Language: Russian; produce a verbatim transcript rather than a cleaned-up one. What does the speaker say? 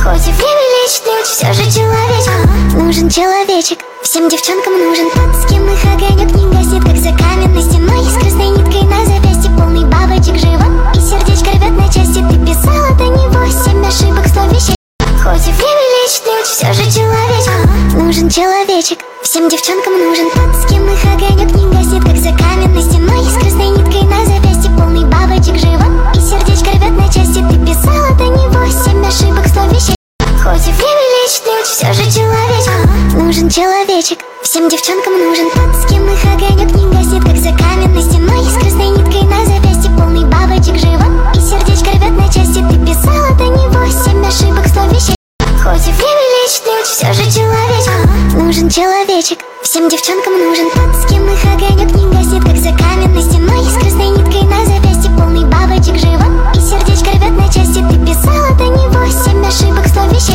Хоть и время лечит ключ, все же человечек. Нужен человечек, всем девчонкам нужен тот, с кем их огонек не гаснет, как за каменной стеной. С красной ниткой на запястье, полный бабочек живот, и сердечко рвет на части. Ты писала до него семь ошибок, сто вещей. Хоть и время лечит ключ, все же человечек. Нужен человечек, всем девчонкам нужен тот, с кем их огонек не гаснет, как за каменной стеной. С красной ниткой на запястье, полный бабочек живот, и сердечко рвет на части. Ты писала до него семь ошибок, сто вещей. Хоть и время лечит ключ, все же человечек. Нужен человечек, всем девчонкам нужен тот, с кем их огонек не гаснет, как за каменной стеной. С красной ниткой на запястье, полный бабочек живот, и сердечко рвет на части. Ты писала до него семь ошибок, сто вещей. Хоть и время лечит ключ, все же человечек. Нужен человечек, всем девчонкам нужен тот, с кем их огонек не гаснет, как за каменной стеной. С красной ниткой на запястье, полный бабочек живот, и сердечко рвет на части. Ты писала до него семь